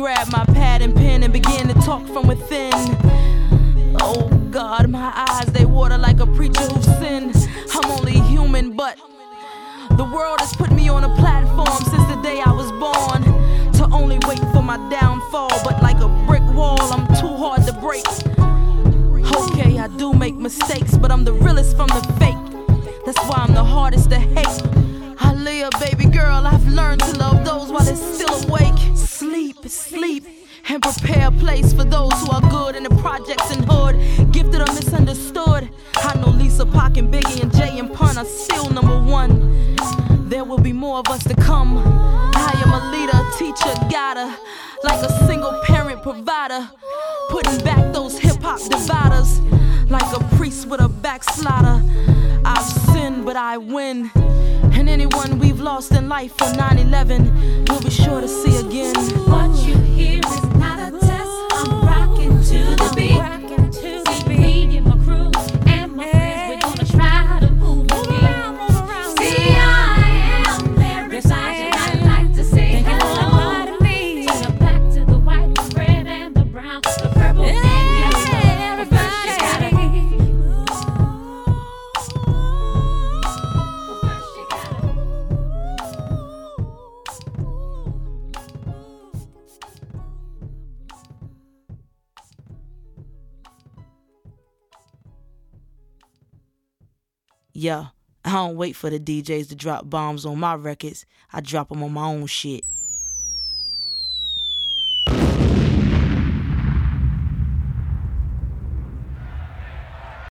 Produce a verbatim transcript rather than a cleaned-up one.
grabbed my pad and pen and began to talk from within. Oh God, my eyes, they water like a preacher who sins. I'm only human, but the world has put me on a platform since the day I was born, to only wait for my downfall. But like a brick wall, I'm too hard to break. Okay, I do make mistakes, but I'm the realest from the fake. That's why I'm the hardest to hate. Aaliyah, baby girl, I've learned to love those while they're still awake. Sleep, sleep, and prepare a place for those who are good in the projects and hood, gifted or misunderstood. I know Lisa, Pac, and Biggie, and Jay and Pun are still number one. There will be more of us to come. I am a leader, teacher, guider, like a single parent provider, putting back those hip-hop dividers, like a priest with a backslider. I've sinned, but I win. And anyone we've lost in life for nine eleven, we'll be sure to see again. What you hear is not a test. I'm rocking to the beat. Rocking to the beat. Me and my crew and my friends, we're gonna try to move the beat. See, I am Mary Blige, and I like to say hello to me. Take it back to the white, the red, and the brown, the purple, and yellow. But first you gotta. Yeah, I don't wait for the D Js to drop bombs on my records. I drop them on my own shit.